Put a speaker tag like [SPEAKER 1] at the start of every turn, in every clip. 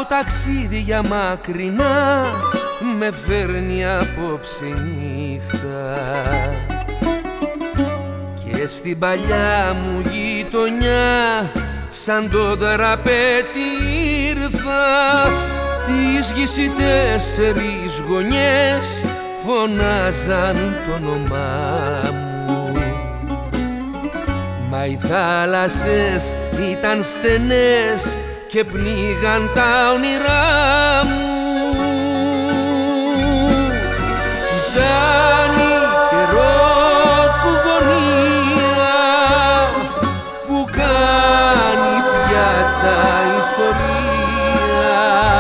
[SPEAKER 1] από ταξίδια μακρινά με φέρνει απόψε νύχτα και στην παλιά μου γειτονιά σαν το δραπέτη ήρθα. Της γης οι 4 γωνιές φωνάζαν το όνομά μου, μα οι θάλασσες ήταν στενές και πνίγαν τα όνειρά μου. Τσιτσάνι καιρό του γωνία που κάνει πιάτσα ιστορία.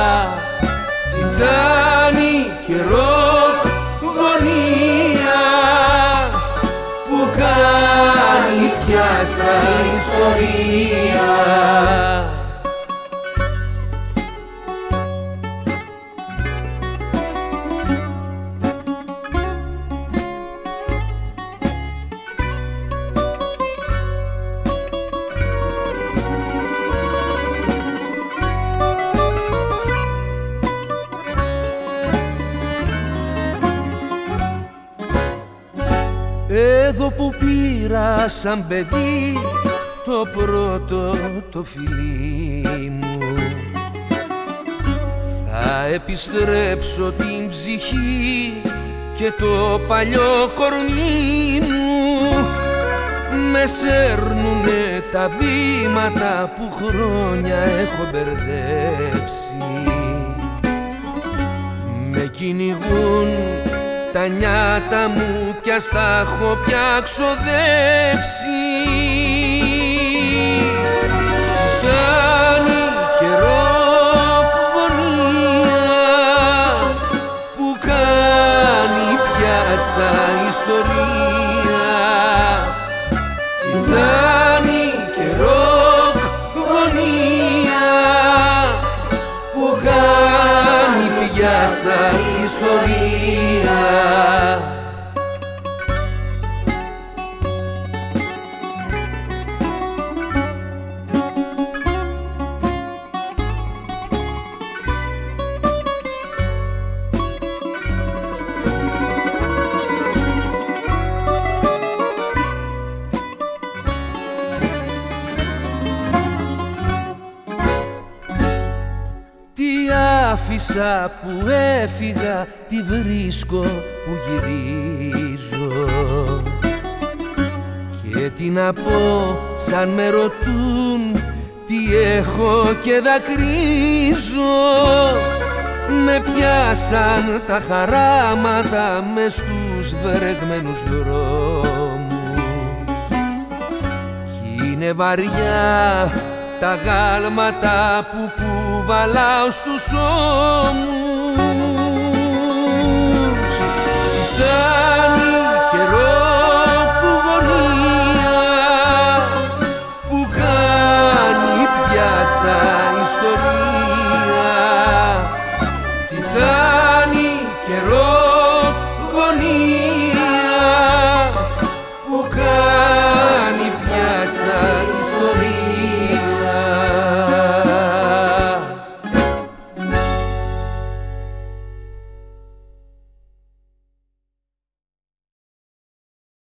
[SPEAKER 1] Τσιτσάνι καιρό γωνία που κάνει πιάτσα ιστορία. Εδώ που πήρα σαν παιδί το πρώτο το φιλί μου, θα επιστρέψω την ψυχή και το παλιό κορμί μου. Με σέρνουνε τα βήματα που χρόνια έχω μπερδέψει, με κυνηγούν τα νιάτα μου κι ας τα έχω πια ξοδέψει. Τσιτσάνι καιρό γωνία που κάνει πιάτσα ιστορία. Τσιτσάνι καιρό γωνία που κάνει πιάτσα ιστορία. Άφησα που έφυγα, τη βρίσκω που γυρίζω και τι να πω σαν με ρωτούν τι έχω και δακρύζω. Με πιάσαν τα χαράματα μες στους βρεγμένους δρόμους κι είναι βαριά τα γάλματα που κουβαλάω στους ώμους.